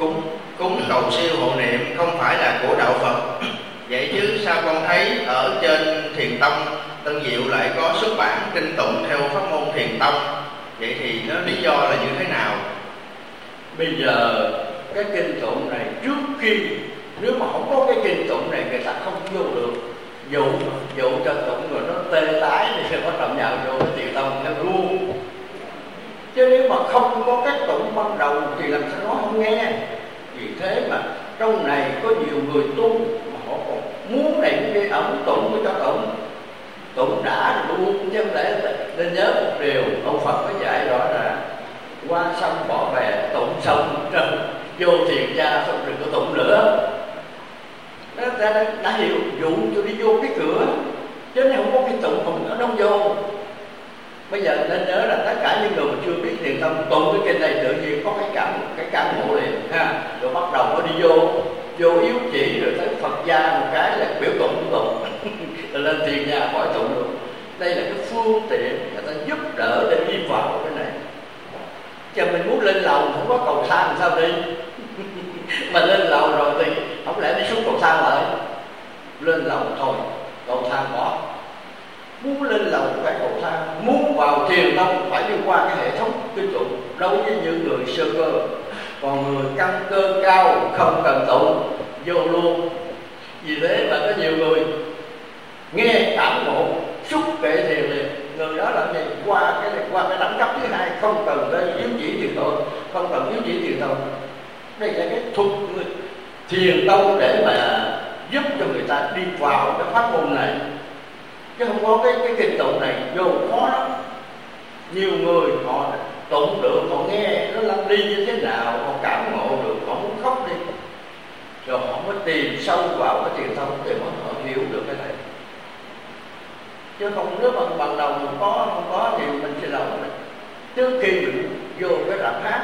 cúng cầu siêu hộ niệm không phải là của đạo Phật. Vậy chứ sao con thấy ở trên Thiền Tông Tân Diệu lại có xuất bản kinh tụng theo pháp môn Thiền Tông? Vậy thì nó lý do là như thế nào? Bây giờ cái kinh tụng này trước khi, nếu mà không có cái kinh tụng này người ta không vô được. Dụ cho tụng rồi nó tê tái thì sẽ bắt đầu nhào vô cái Thiền Tông theo luôn. Chứ nếu mà không có cái tụng ban đầu thì làm sao nó không nghe. Vì thế mà trong này có nhiều người tu mà họ còn muốn này muốn kia, ổng tụng cho tụng đã rồi luôn. Chứ không lẽ nên nhớ một điều ông Phật có dạy rõ là qua sông bỏ bè tụng sông vô thiền gia xong đừng có tụng nữa. Nó đã hiểu dụ cho đi vô cái cửa, chứ nếu không có cái tụng nó đâu vô. Bây giờ nên nhớ là tất cả những người mà chưa biết Thiền Tông tụng cái kinh này tự nhiên có cái cảm ngộ liền ha, rồi bắt đầu nó đi vô yếu chỉ, rồi tới Phật gia một cái là biểu tụng rồi lên thiền nhà khỏi tụng luôn. Đây là cái phương tiện người ta giúp đỡ để đi vào cái này. Chứ mình muốn lên lầu không có cầu thang sao đi mà lên lầu rồi thì không lẽ đi xuống cầu thang lại. Lên lầu thôi, cầu thang bỏ. Muốn lên lầu phải cầu thang, muốn vào Thiền Tông phải đi qua cái hệ thống kinh tụng đối với những người sơ cơ. Còn người căn cơ cao không cần tụng, vô luôn. Vì thế mà có nhiều người nghe cảm ngộ xúc kệ thiền liền. Người đó là gì? Qua cái đẳng cấp thứ hai, không cần tới yếu chỉ thiền tông, không cần yếu chỉ thiền tông. Đây là cái thuật Thiền Tông để mà giúp cho người ta đi vào cái pháp môn này. Chứ không có cái kinh tụng này vô khó lắm. Nhiều người họ tụng được, họ nghe nó lăn đi như thế nào, họ cảm ngộ được, họ muốn khóc đi, rồi họ mới tìm sâu vào cái Thiền Tông để mà họ hiểu được cái này. Chứ không, nếu mà bằng đầu không có thì mình sẽ làm này. Trước khi mình vô cái rạp hát